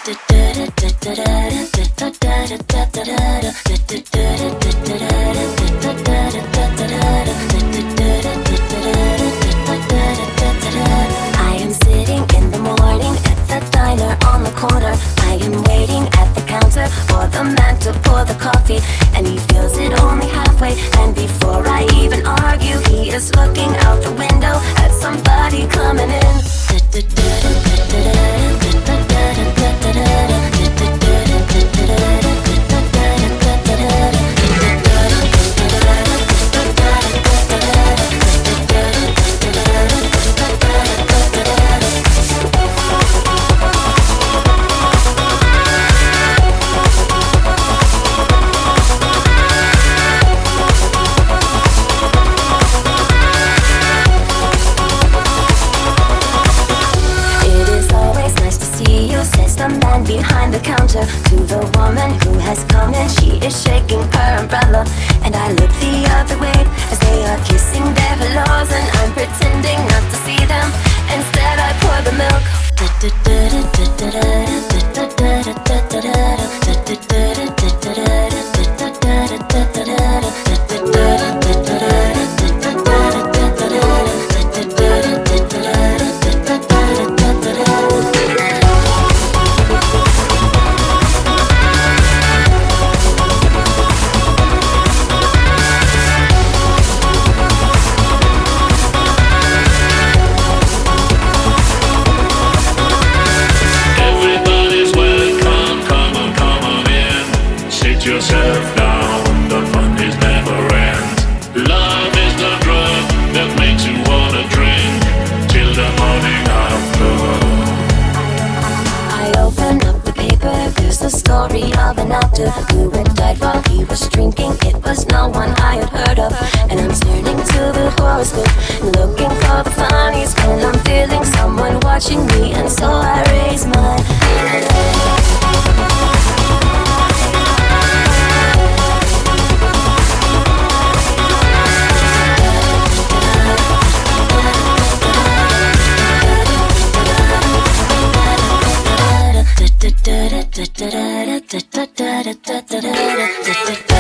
am sitting in the morning at the diner on the corner. I am waiting at the counter for the man to pour the coffee, and he fills it only halfway. And before I even argue, he is looking out the window at somebody coming in. The man behind the counter to the woman who has come in. She is shaking her umbrella, and I look the other way as they are kissing their hellos, and I'm pretending not to see them. Instead I pour the milk. Yourself down, the fun is never end. Love is the drug that makes you wanna drink till the morning after. I open up the paper, there's the story of an actor who had died while he was drinking. It was no one I had heard of, and I'm turning to the horoscope, looking for the funnies when I'm feeling someone watching me, and so I raise my da da da da da da da da da da da da da.